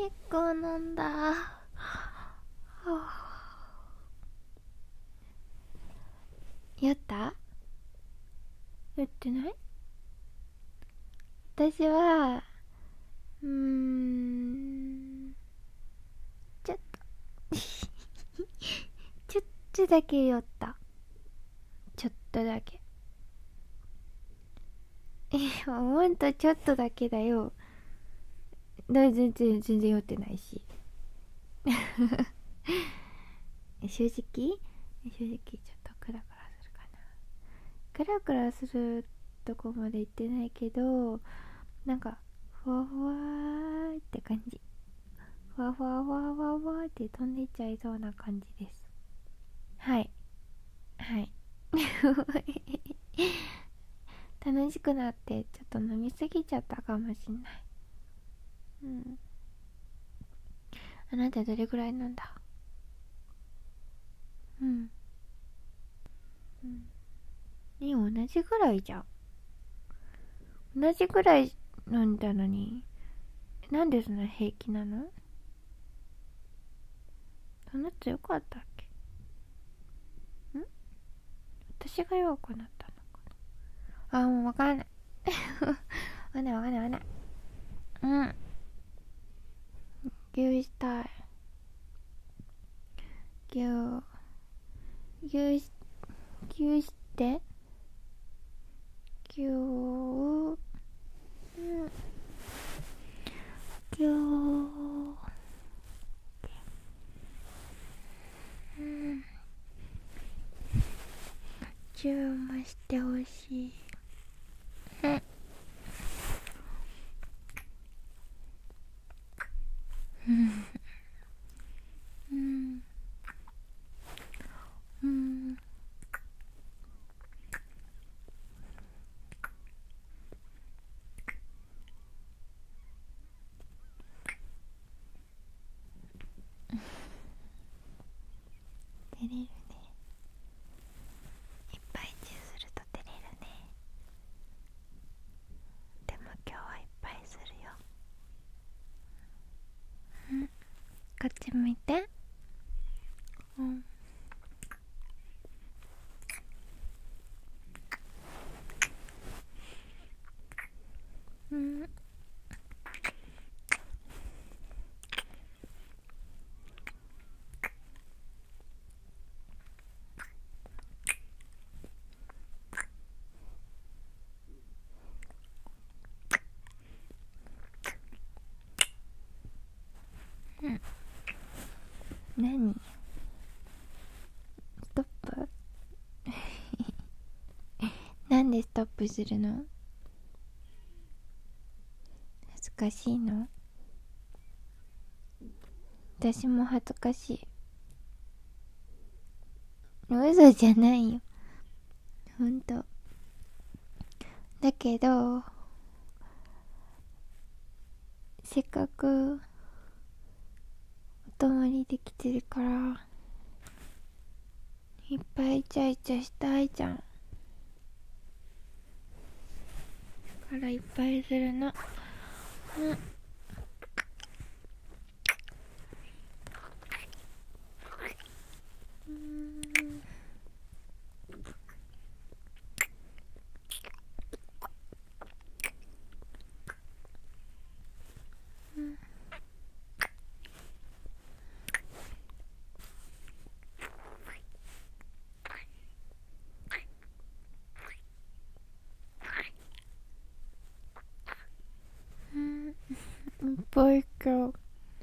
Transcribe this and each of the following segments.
結構飲んだ。はあ、酔った？酔ってない？私はちょっとちょっとだけ酔った。ちょっとだけ。ほんとちょっとだけだよ。全然酔ってないし。正直ちょっとクラクラするかな。クラクラするとこまで行ってないけど、なんかふわふわーって感じ。ふわふわふわふわふわって飛んでいっちゃいそうな感じです。はい、はい。楽しくなってちょっと飲みすぎちゃったかもしんない。うん。あなたどれぐらい飲んだ？うん、うん。同じぐらいじゃん。同じぐらい飲んだのに、なんでそんな平気なの？そんな強かったっけ？私が弱くなったのかな。もうわかんない。わかんない。うん。牛したい。牛、牛し、牛して。牛、うん。牛、うん。注文してほしい。うん。うん。うん。照れるね。いっぱいチューすると照れるね。でも今日はいっぱいするよ。うん。こっち向いて。うん。うん。うん。何？ストップ？なんでストップするの？恥ずかしいの？私も恥ずかしい。嘘じゃないよ。ほんと。だけど、せっかくお泊まりできてるから、いっぱいイチャイチャしたいじゃん。だからいっぱいするの。うん。いっぱいしちゃう。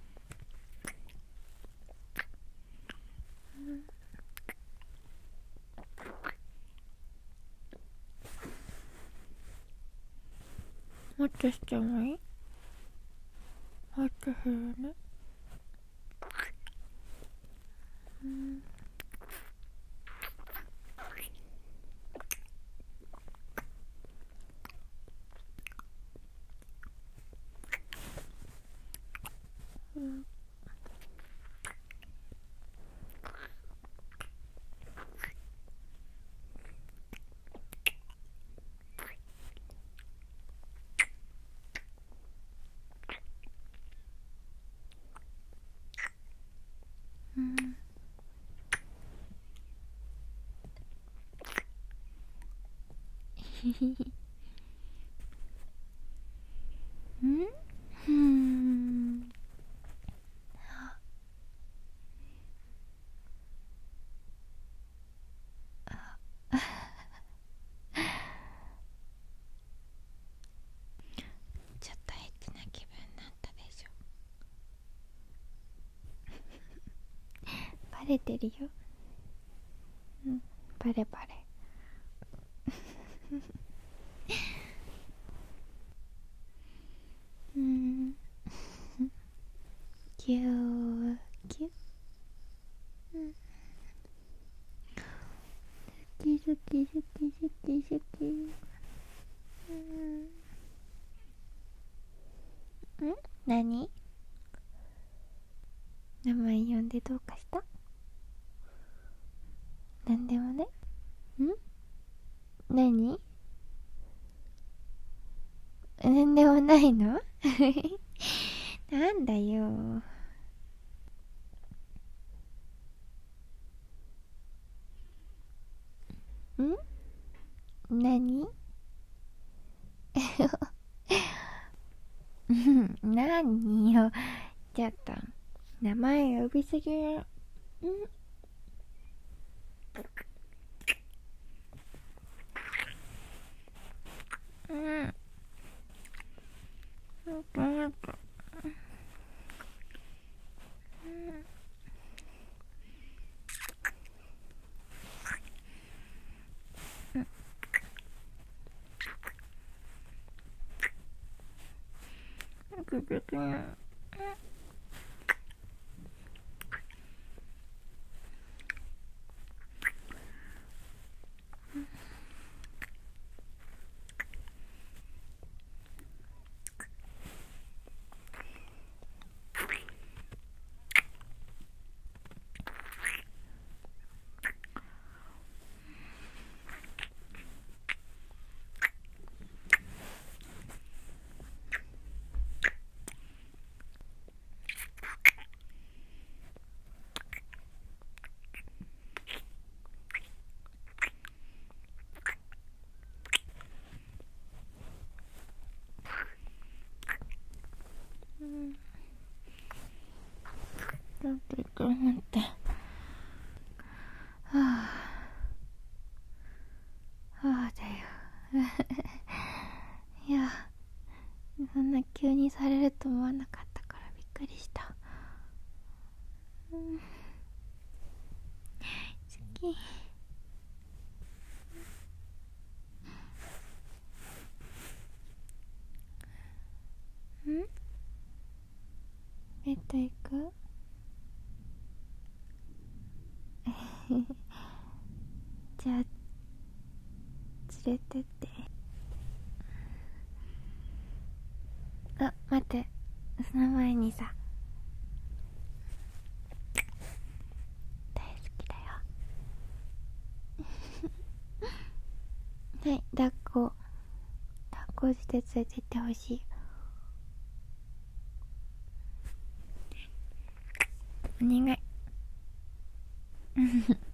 もっとしてもいい？もっとするね。うん。うん。 うん。ちょっとエッチな気分になったでしょ。バレてるよ。うん、バレバレ。うん。キューキュー。うん。好き好き好き好き好き。うん。ん？何？名前呼んでどうかした？なんでもね。ん？何？なんでもないの？なんだよ。ん？何？何よ。ちょっと名前呼びすぎる。ん？うん。なんてくるなんて。はあ。はあだよ。いや、そんな急にされると思わなかったからびっくりした。うん、好き。ん？ベッド行く？じゃあ連れてって。あ、待って、その前にさ、大好きだよ。はい、抱っこして連れてってほしい。お願い。